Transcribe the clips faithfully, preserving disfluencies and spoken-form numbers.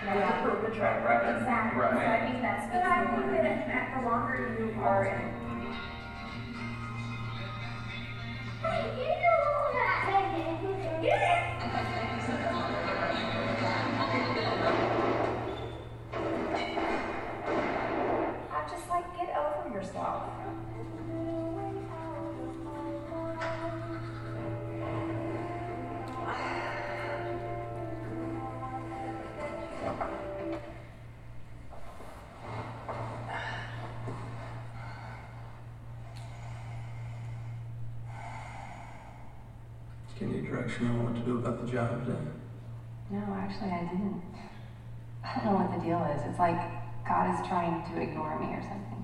Yeah, to prove the track record. Exactly. Right. So I think that's. But I think that the longer you are in. I'm just like, get over yourself. Can you direction on what to do about the job today? No, actually I didn't. I don't know what the deal is. It's like God is trying to ignore me or something.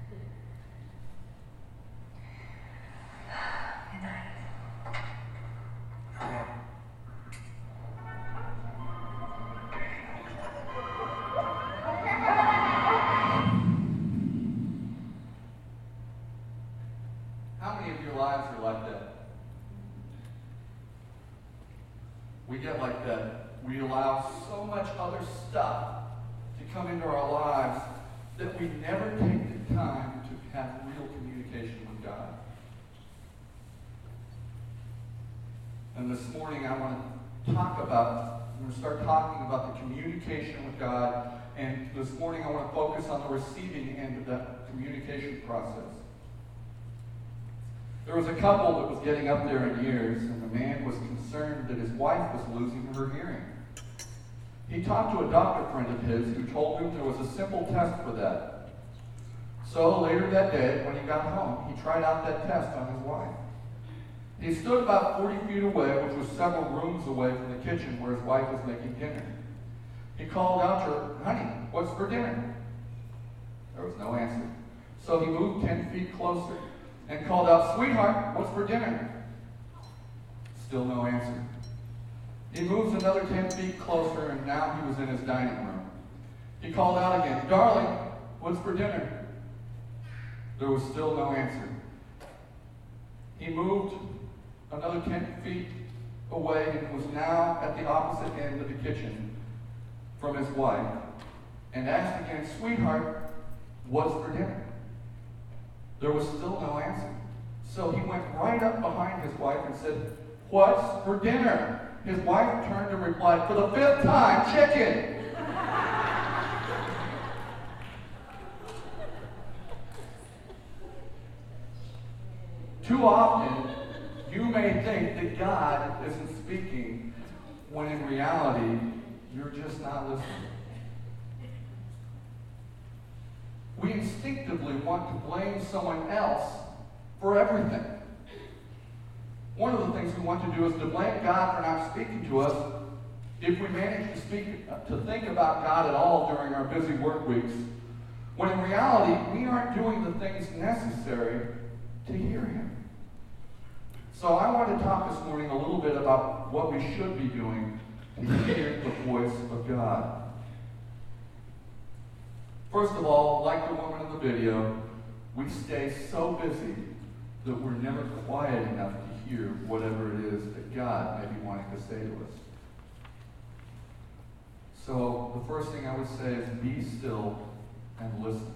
Good night. How many of your lives are like that? We get like that. We allow so much other stuff to come into our lives that we never take the time to have real communication with God. And this morning I want to talk about, I'm going to start talking about the communication with God. And this morning I want to focus on the receiving end of that communication process. There was a couple that was getting up there in years, and the man was concerned that his wife was losing her hearing. He talked to a doctor friend of his who told him there was a simple test for that. So later that day, when he got home, he tried out that test on his wife. He stood about forty feet away, which was several rooms away from the kitchen where his wife was making dinner. He called out to her, "Honey, what's for dinner?" There was no answer. So he moved ten feet closer and called out, "Sweetheart, what's for dinner?" Still no answer. He moves another ten feet closer, and now he was in his dining room. He called out again, "Darling, what's for dinner?" There was still no answer. He moved another ten feet away and was now at the opposite end of the kitchen from his wife and asked again, "Sweetheart, what's for dinner?" There was still no answer. So he went right up behind his wife and said, "What's for dinner?" His wife turned and replied, "For the fifth time, chicken." Too often, you may think that God isn't speaking, when in reality, you're just not listening. We instinctively want to blame someone else for everything. One of the things we want to do is to blame God for not speaking to us. If we manage to speak, to think about God at all during our busy work weeks, when in reality, we aren't doing the things necessary to hear Him. So I want to talk this morning a little bit about what we should be doing to hear the voice of God. First of all, like the woman in the video, we stay so busy that we're never quiet enough to hear whatever it is that God may be wanting to say to us. So the first thing I would say is be still and listen.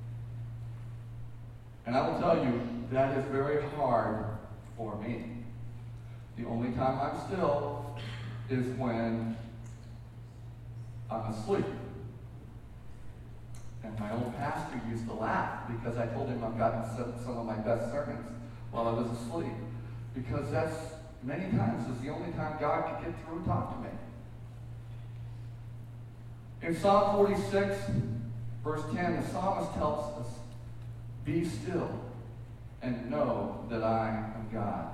And I will tell you, that is very hard for me. The only time I'm still is when I'm asleep. And my old pastor used to laugh because I told him I've gotten some of my best sermons while I was asleep. Because that's, many times, is the only time God can get through and talk to me. In Psalm forty-six, verse ten, the psalmist tells us, "Be still and know that I am God."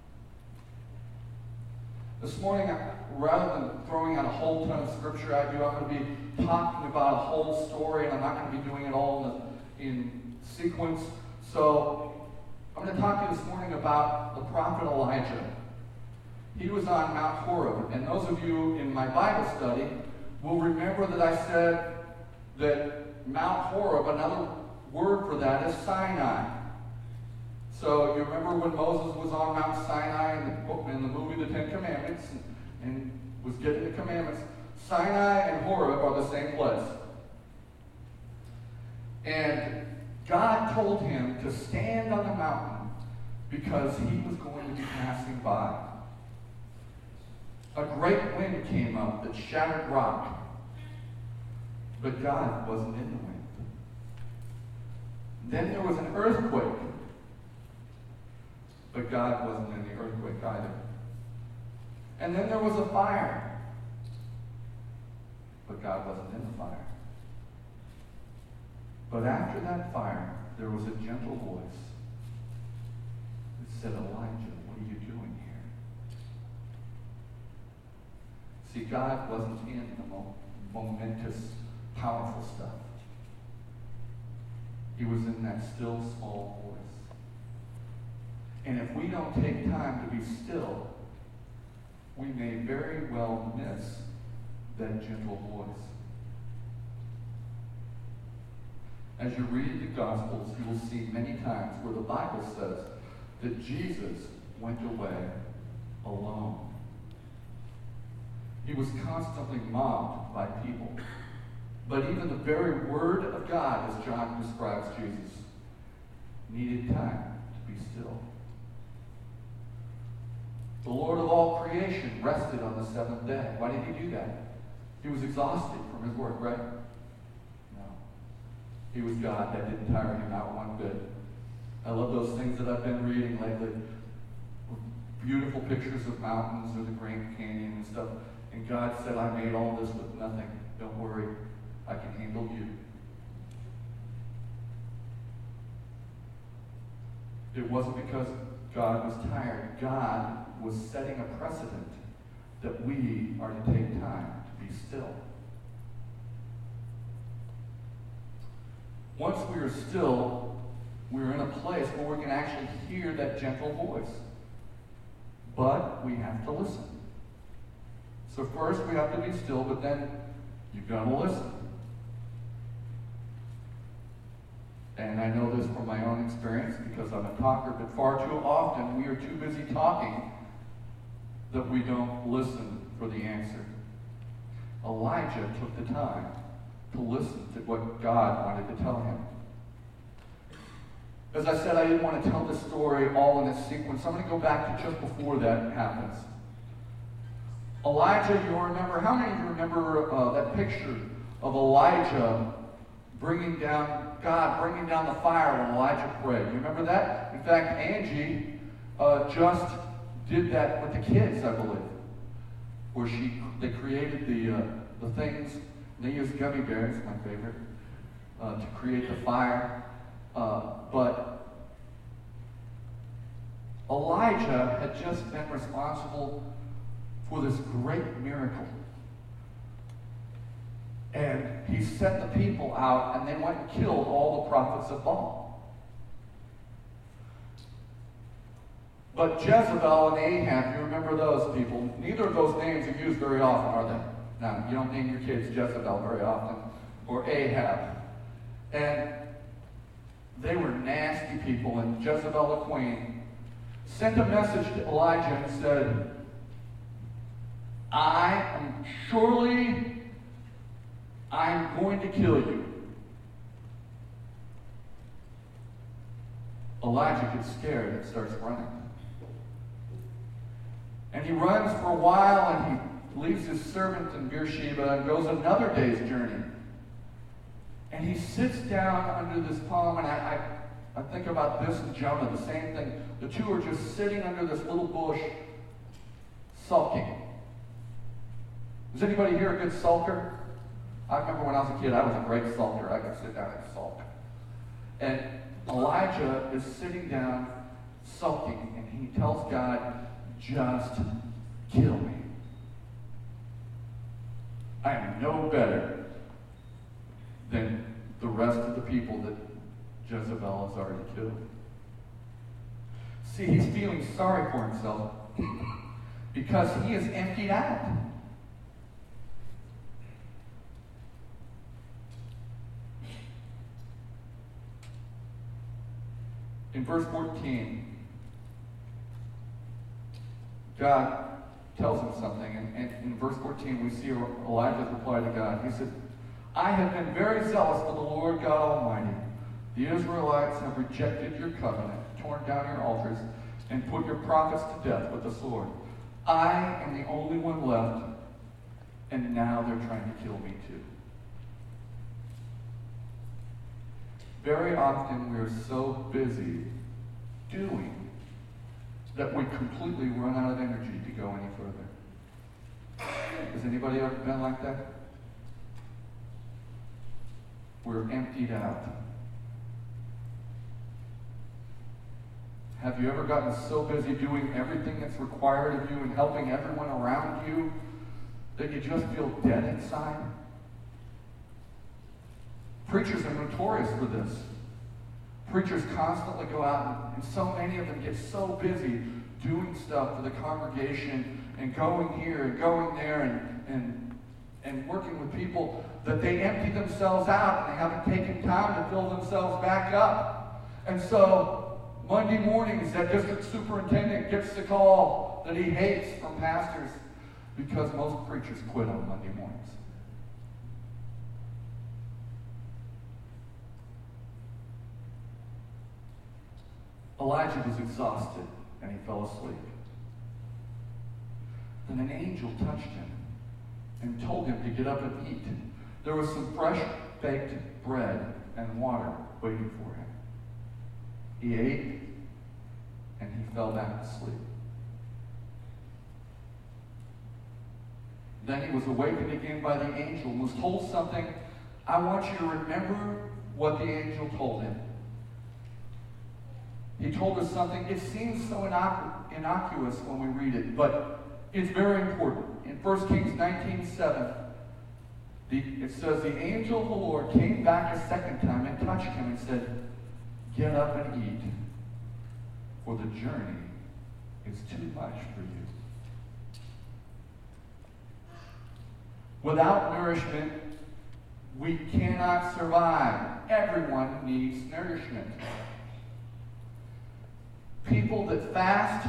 This morning, rather than throwing out a whole ton of scripture at you, I'm going to be talking about a whole story, and I'm not going to be doing it all in, the, in sequence. So I'm going to talk to you this morning about the prophet Elijah. He was on Mount Horeb, and those of you in my Bible study will remember that I said that Mount Horeb, another word for that is Sinai. So you remember when Moses was on Mount Sinai in the, in the movie The Ten Commandments and, and was getting the commandments. Sinai and Horeb are the same place. And God told him to stand on the mountain because he was going to be passing by. A great wind came up that shattered rock, but God wasn't in the wind. Then there was an earthquake, but God wasn't in the earthquake either. And then there was a fire, but God wasn't in the fire. But after that fire, there was a gentle voice that said, Elijah, what are you doing here? See, God wasn't in the mo- momentous, powerful stuff. He was in that still, small voice. And if we don't take time to be still, we may very well miss that gentle voice. As you read the Gospels, you will see many times where the Bible says that Jesus went away alone. He was constantly mobbed by people. But even the very Word of God, as John describes Jesus, needed time to be still. The Lord of all creation rested on the seventh day. Why did he do that? He was exhausted from his work, right? No. He was God. That didn't tire him out one bit. I love those things that I've been reading lately. Beautiful pictures of mountains or the Grand Canyon and stuff. And God said, I made all this with nothing. Don't worry. I can handle you. It wasn't because God was tired. God was setting a precedent that we are to take time to be still. Once we are still, we're in a place where we can actually hear that gentle voice. But we have to listen. So first we have to be still, but then you've got to listen. And I know this from my own experience because I'm a talker, but far too often we are too busy talking that we don't listen for the answer. Elijah took the time to listen to what God wanted to tell him. As I said, I didn't want to tell this story all in its sequence. I'm going to go back to just before that happens. Elijah, you'll remember, how many of you remember uh, that picture of Elijah bringing down, God bringing down the fire when Elijah prayed? You remember that? In fact, Angie uh, just did that with the kids, I believe, where she they created the uh, the things. They used gummy bears, my favorite, uh, to create the fire. Uh, but Elijah had just been responsible for this great miracle. And he sent the people out, and they went and killed all the prophets of Baal. But Jezebel and Ahab, you remember those people. Neither of those names are used very often, are they? Now, you don't name your kids Jezebel very often, or Ahab. And they were nasty people, and Jezebel the queen sent a message to Elijah and said, I am surely, I'm going to kill you. Elijah gets scared and starts running. And he runs for a while, and he leaves his servant in Beersheba and goes another day's journey. And he sits down under this palm, and I, I, I think about this and Jonah, the same thing. The two are just sitting under this little bush, sulking. Is anybody here a good sulker? I remember when I was a kid, I was a great sulker. I could sit down and sulk. And Elijah is sitting down, sulking, and he tells God, just kill me. I am no better than the rest of the people that Jezebel has already killed. See, he's feeling sorry for himself because he is emptied out. In verse fourteen, God tells him something. And, and in verse fourteen, we see Elijah's reply to God. He said, I have been very zealous for the Lord God Almighty. The Israelites have rejected your covenant, torn down your altars, and put your prophets to death with the sword. I am the only one left, and now they're trying to kill me too. Very often we are so busy doing that we completely run out of energy to go any further. Has anybody ever been like that? We're emptied out. Have you ever gotten so busy doing everything that's required of you and helping everyone around you that you just feel dead inside? Preachers are notorious for this. Preachers constantly go out, and, and so many of them get so busy doing stuff for the congregation and going here and going there and, and, and working with people that they empty themselves out and they haven't taken time to fill themselves back up. And so Monday mornings, that district superintendent gets the call that he hates from pastors because most preachers quit on Monday mornings. Elijah was exhausted and he fell asleep. Then an angel touched him and told him to get up and eat. There was some fresh baked bread and water waiting for him. He ate and he fell back to sleep. Then he was awakened again by the angel and was told something. I want you to remember what the angel told him. He told us something. It seems so innocu- innocuous when we read it, but it's very important. In First Kings nineteen seven, the, it says, the angel of the Lord came back a second time and touched him and said, get up and eat, for the journey is too much for you. Without nourishment, we cannot survive. Everyone needs nourishment. People that fast,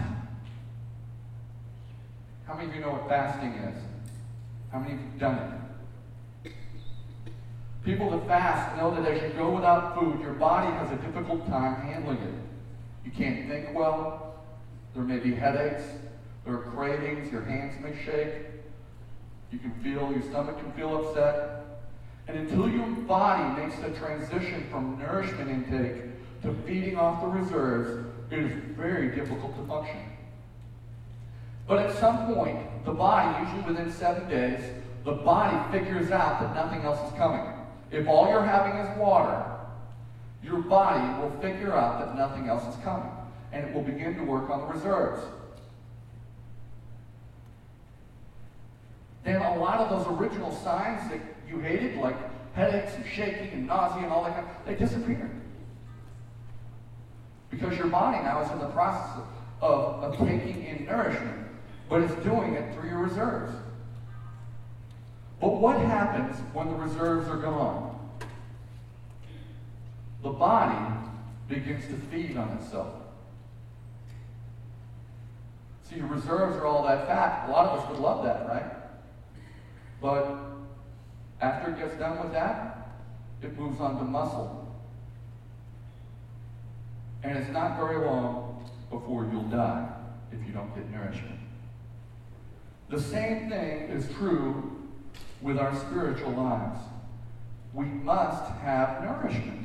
how many of you know what fasting is? How many of you have done it? People that fast know that as you go without food, your body has a difficult time handling it. You can't think well. There may be headaches. There are cravings. Your hands may shake. You can feel, your stomach can feel upset. And until your body makes the transition from nourishment intake to feeding off the reserves, it is very difficult to function. But at some point, the body, usually within seven days, the body figures out that nothing else is coming. If all you're having is water, your body will figure out that nothing else is coming, and it will begin to work on the reserves. Then a lot of those original signs that you hated, like headaches and shaking and nausea and all that kind of, they disappear. Because your body now is in the process of, of taking in nourishment, but it's doing it through your reserves. But what happens when the reserves are gone? The body begins to feed on itself. See, your reserves are all that fat. A lot of us would love that, right? But after it gets done with that, it moves on to muscle. And it's not very long before you'll die if you don't get nourishment. The same thing is true with our spiritual lives. We must have nourishment.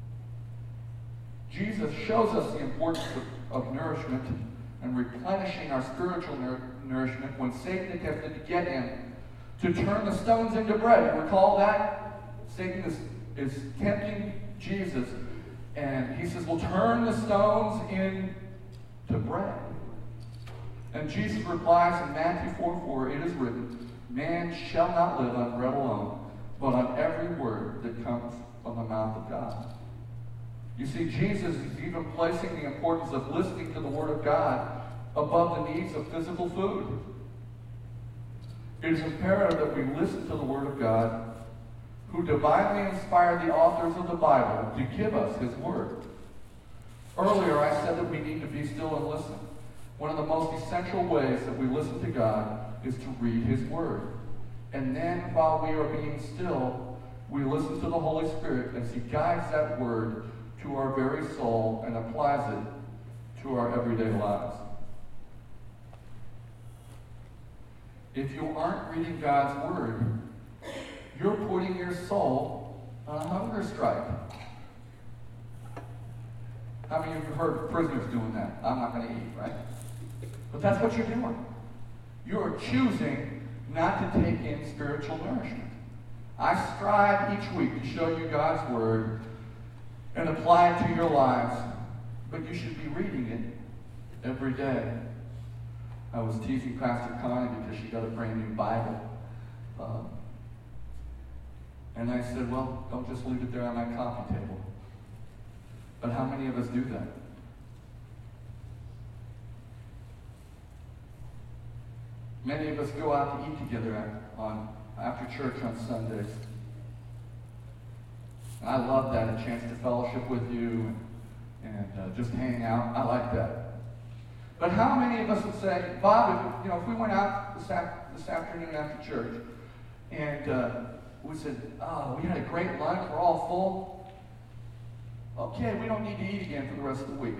Jesus shows us the importance of, of nourishment and replenishing our spiritual nour- nourishment when Satan attempted to get him to turn the stones into bread. You recall that? Satan is, is tempting Jesus. And he says, well, turn the stones into bread. And Jesus replies in Matthew four four, it is written, man shall not live on bread alone, but on every word that comes from the mouth of God. You see, Jesus is even placing the importance of listening to the Word of God above the needs of physical food. It is imperative that we listen to the Word of God, who divinely inspired the authors of the Bible to give us His Word. Earlier I said that we need to be still and listen. One of the most essential ways that we listen to God is to read His Word. And then while we are being still, we listen to the Holy Spirit as He guides that Word to our very soul and applies it to our everyday lives. If you aren't reading God's Word, you're putting your soul on a hunger strike. How many of you have heard prisoners doing that? I'm not going to eat, right? But that's what you're doing. You are choosing not to take in spiritual nourishment. I strive each week to show you God's Word and apply it to your lives, but you should be reading it every day. I was teasing Pastor Connie because she got a brand new Bible. Um, and I said, well, don't just leave it there on my coffee table. But how many of us do that? Many of us go out to eat together on, after church on Sundays. I love that, a chance to fellowship with you and, and uh, just hang out. I like that. But how many of us would say, Bob, if, you know, if we went out this, af- this afternoon after church and uh, we said, oh, we had a great lunch, we're all full. Okay, we don't need to eat again for the rest of the week.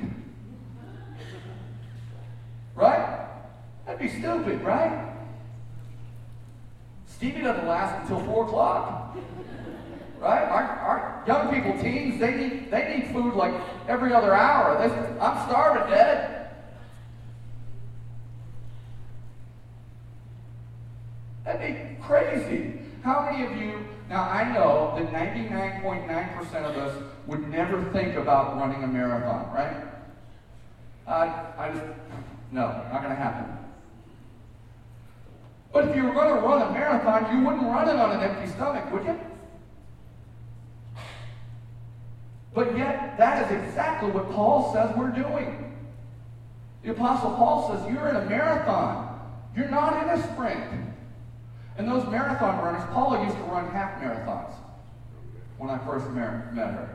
Right? That'd be stupid, right? Stevie doesn't last until four o'clock. Right? Our, our young people, teens, they need they need food like every other hour. They, I'm starving, Dad. That'd be crazy. How many of you, now I know that ninety-nine point nine percent of us would never think about running a marathon, right? Uh, I just, no, not going to happen. But if you were going to run a marathon, you wouldn't run it on an empty stomach, would you? But yet, that is exactly what Paul says we're doing. The Apostle Paul says, you're in a marathon. You're not in a sprint. And those marathon runners, Paula used to run half marathons when I first met her.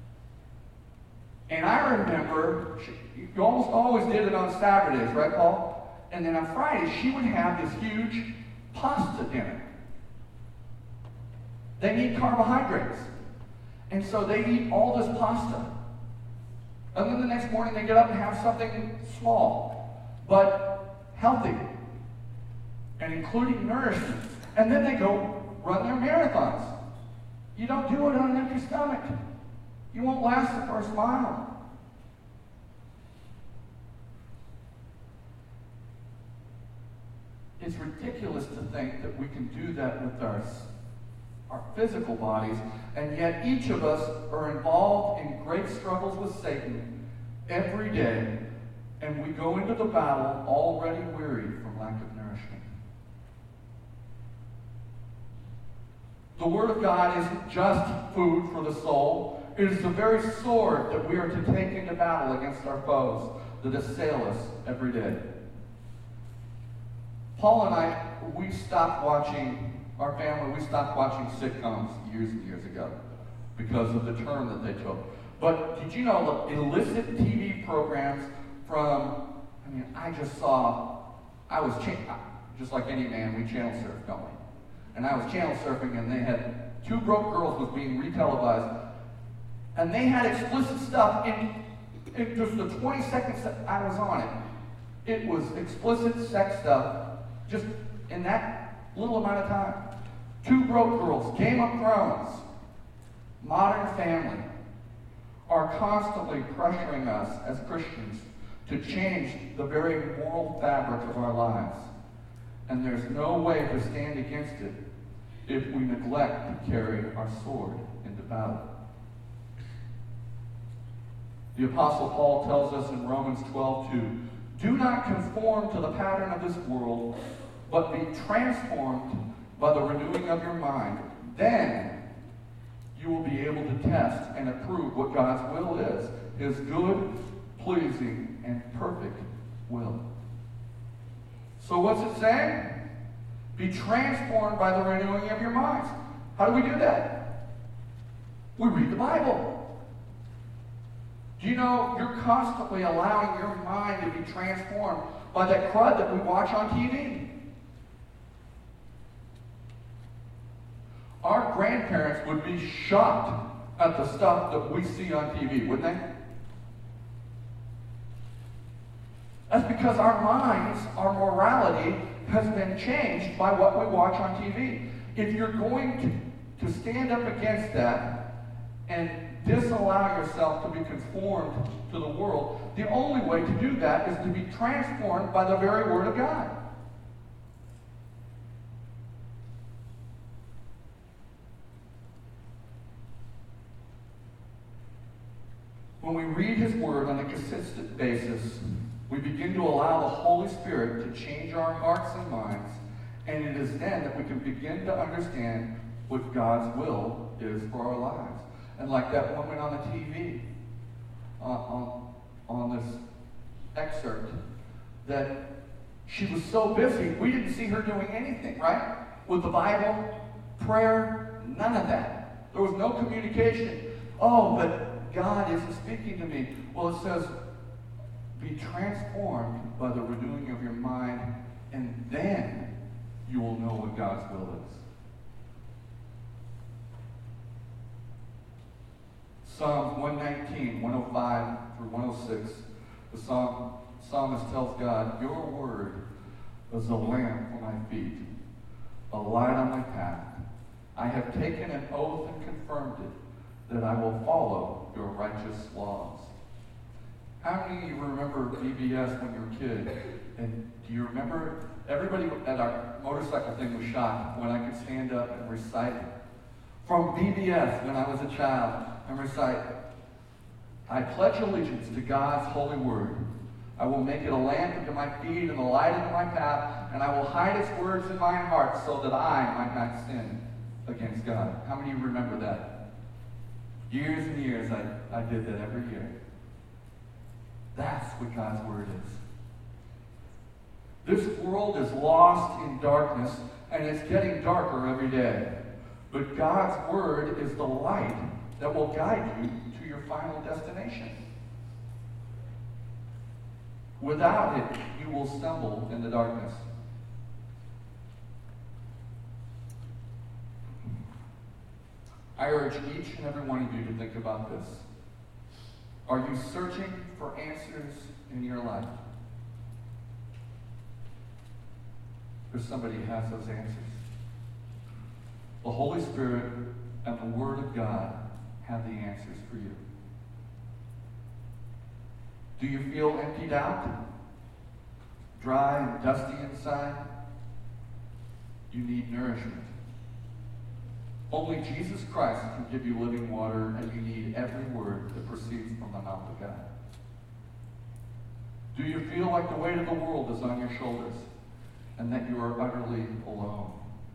And I remember, she, you almost always did it on Saturdays, right, Paul? And then on Fridays, she would have this huge pasta dinner. They need carbohydrates. And so they eat all this pasta. And then the next morning they get up and have something small, but healthy, and including nourishment. And then they go run their marathons. You don't do it on an empty stomach. You won't last the first mile. It's ridiculous to think that we can do that with our, our physical bodies, and yet each of us are involved in great struggles with Satan every day, and we go into the battle already weary from lack of nourishment. The Word of God isn't just food for the soul. It is the very sword that we are to take into battle against our foes that assail us every day. Paul and I, we stopped watching, our family, we stopped watching sitcoms years and years ago because of the turn that they took. But did you know the illicit T V programs from, I mean, I just saw, I was, cha- just like any man, we channel surf, don't we? And I was channel surfing and they had Two Broke Girls was being retelevised. And they had explicit stuff in, in just the twenty seconds that I was on it. It was explicit sex stuff just in that little amount of time. Two Broke Girls, Game of Thrones, Modern Family are constantly pressuring us as Christians to change the very moral fabric of our lives. And there's no way to stand against it if we neglect to carry our sword into battle. The Apostle Paul tells us in Romans twelve two, do not conform to the pattern of this world, but be transformed by the renewing of your mind. Then you will be able to test and approve what God's will is, His good, pleasing, and perfect will. So what's it saying? Be transformed by the renewing of your minds. How do we do that? We read the Bible. Do you know you're constantly allowing your mind to be transformed by that crud that we watch on T V? Our grandparents would be shocked at the stuff that we see on T V, wouldn't they? That's because our minds, our morality has been changed by what we watch on T V. If you're going to, to stand up against that and disallow yourself to be conformed to the world, the only way to do that is to be transformed by the very Word of God. When we read His Word on a consistent basis, we begin to allow the Holy Spirit to change our hearts and minds, and it is then that we can begin to understand what God's will is for our lives. And like that woman on the T V, uh, on, on this excerpt, that she was so busy, we didn't see her doing anything, right? With the Bible, prayer, none of that. There was no communication. Oh, but God isn't speaking to me. Well, it says, be transformed by the renewing of your mind, and then you will know what God's will is. Psalms one nineteen, one oh five through one oh six, the psalm, psalmist tells God, your word is a lamp for my feet, a light on my path. I have taken an oath and confirmed it, that I will follow your righteous laws. How many of you remember B B S when you were a kid? And do you remember, everybody at our motorcycle thing was shocked when I could stand up and recite it. From B B S when I was a child, and recite, I pledge allegiance to God's holy word. I will make it a lamp unto my feet and a light unto my path, and I will hide its words in my heart so that I might not sin against God. How many of you remember that? Years and years I, I did that every year. That's what God's word is. This world is lost in darkness, and it's getting darker every day. But God's word is the light that will guide you to your final destination. Without it, you will stumble in the darkness. I urge each and every one of you to think about this. Are you searching for answers in your life? Or somebody has those answers? The Holy Spirit and the Word of God have the answers for you. Do you feel emptied out? Dry and dusty inside? You need nourishment. Only Jesus Christ can give you living water, and you need every word that proceeds from the mouth of God. Do you feel like the weight of the world is on your shoulders, and that you are utterly alone?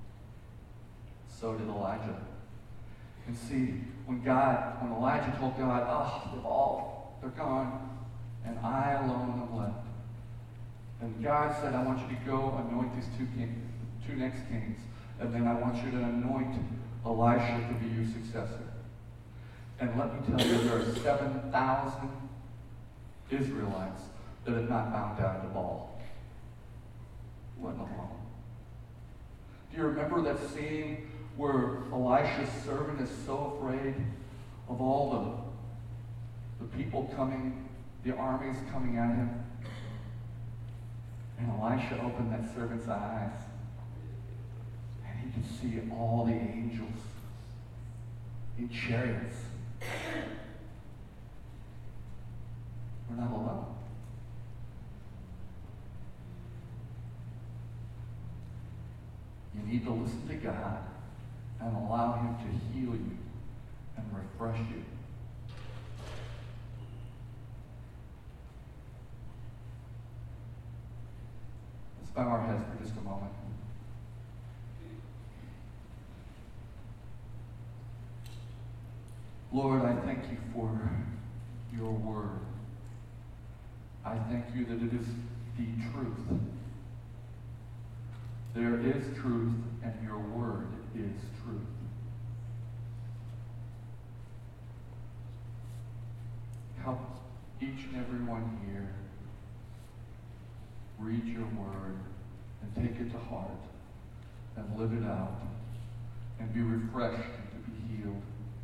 So did Elijah. And see, when God, when Elijah told God, oh, they're all, they're gone, and I alone am left. And God said, I want you to go anoint these two king, two next kings, and then I want you to anoint Elisha to be your successor. And let me tell you, there are seven thousand Israelites that have not bowed down to Baal. Let alone. Do you remember that scene where Elisha's servant is so afraid of all the, the people coming, the armies coming at him? And Elisha opened that servant's eyes, and he could see all the angels in chariots. We're not alone. You need to listen to God and allow Him to heal you and refresh you. Let's bow our heads for just a moment. Lord, I thank you for your word. I thank you that it is the truth. There is truth, and your word is truth. help each and every one here read your word and take it to heart and live it out and be refreshed and to be healed.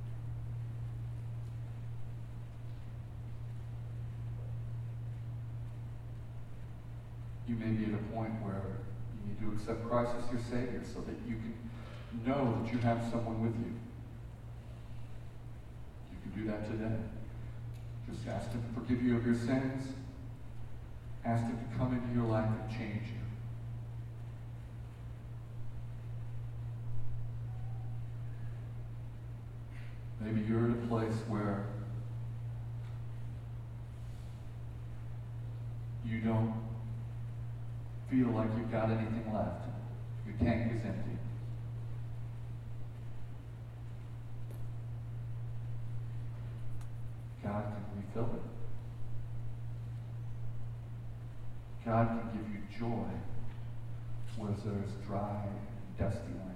You may be at a point where you need to accept Christ as your Savior so that you can know that you have someone with you. You can do that today. Just ask Him to forgive you of your sins. Ask Him to come into your life and change you. Maybe you're at a place where you don't feel like you've got anything left. Your tank is empty. God can refill it. God can give you joy where there's dry, dusty land.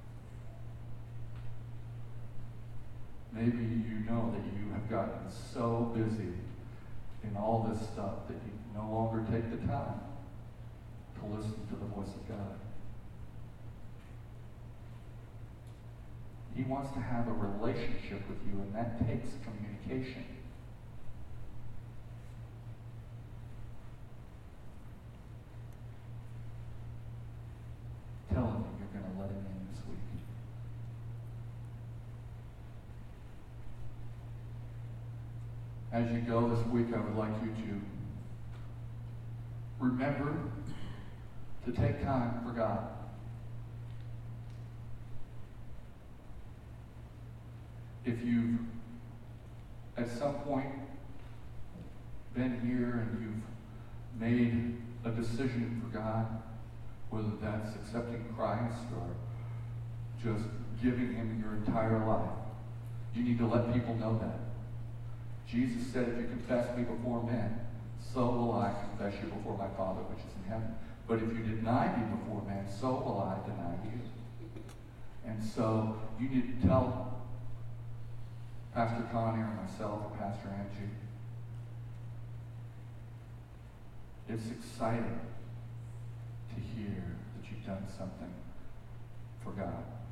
Maybe you know that you have gotten so busy in all this stuff that you no longer take the time to listen to the voice of God. He wants to have a relationship with you, and that takes communication. Tell him that you're going to let him in this week. As you go this week, I would like you to remember to take time for God. If you've at some point been here and you've made a decision for God, whether that's accepting Christ or just giving Him your entire life, you need to let people know that. Jesus said, if you confess me before men, so will I confess you before my Father which is in heaven. But if you deny me before men, so will I deny you. And so you need to tell Pastor Connie or myself or Pastor Angie. It's exciting to hear that you've done something for God.